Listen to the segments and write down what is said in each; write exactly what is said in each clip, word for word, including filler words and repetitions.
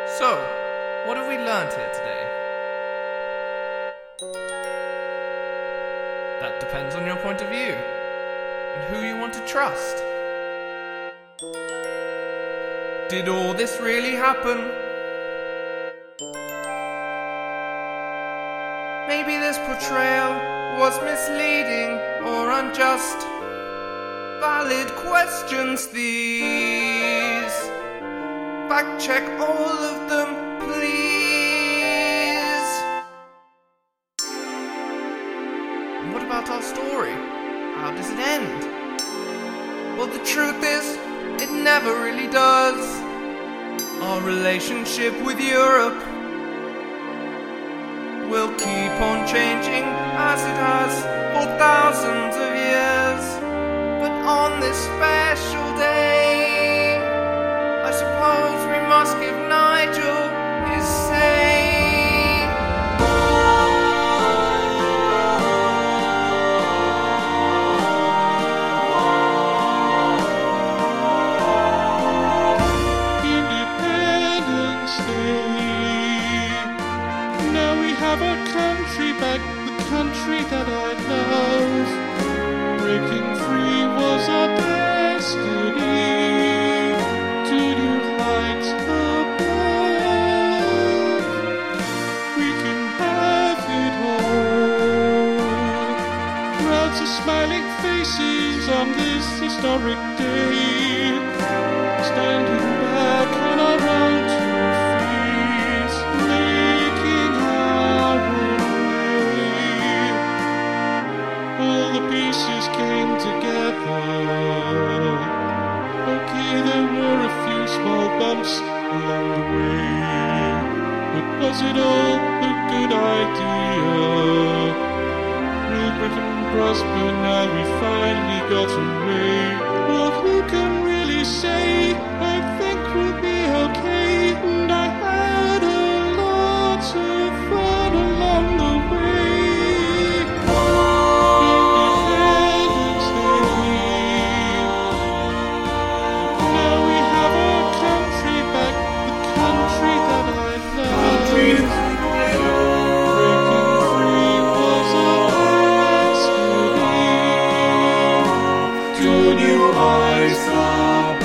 So, what have we learned here today? That depends on your point of view, and who you want to trust. Did all this really happen? Maybe this portrayal was misleading or unjust. Valid questions these. Fact check all of them, please. And what about our story? How does it end? Well, the truth is, it never really does. Our relationship with Europe will keep on changing as it has for thousands of years. But on this special day, I suppose we must give Nigel his say. Independence Day. Now we have our country back, the country that I love. Breaking free was our destiny. Smiling faces on this historic day, standing back on our own two feet, making our own way. All the pieces came together. Okay, there were a few small bumps along the way, but was it all a good idea? Will Britain prosper now we finally got away? Well, who can really say? I think we'll be okay. And I had a lot of fun along the way. Independence Day. Now we have our country back, the country that I love. Country that I love. Breaking free was our new eyes above.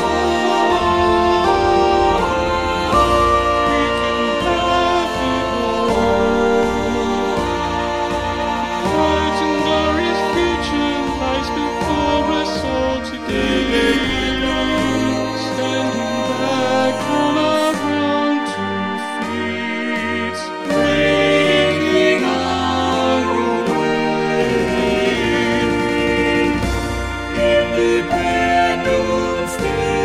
We can have it all. Bright and glorious future lies before us all today. Standing back on our own two feet, making our own way. Independence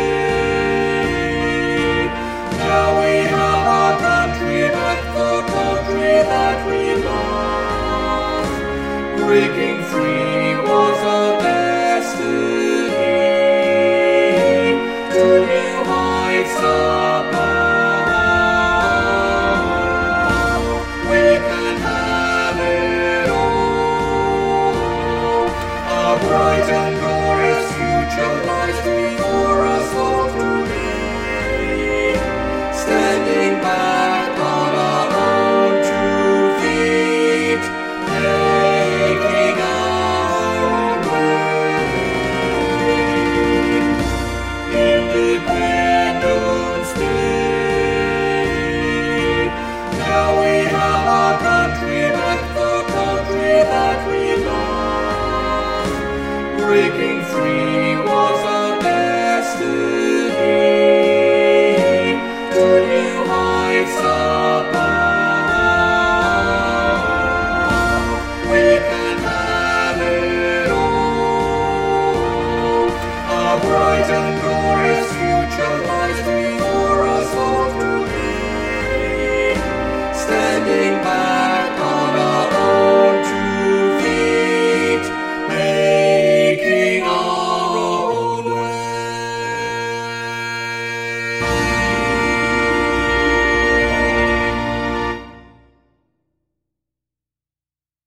Day. Now we have our country back, the country that we love. Breaking free was our destiny. To new heights.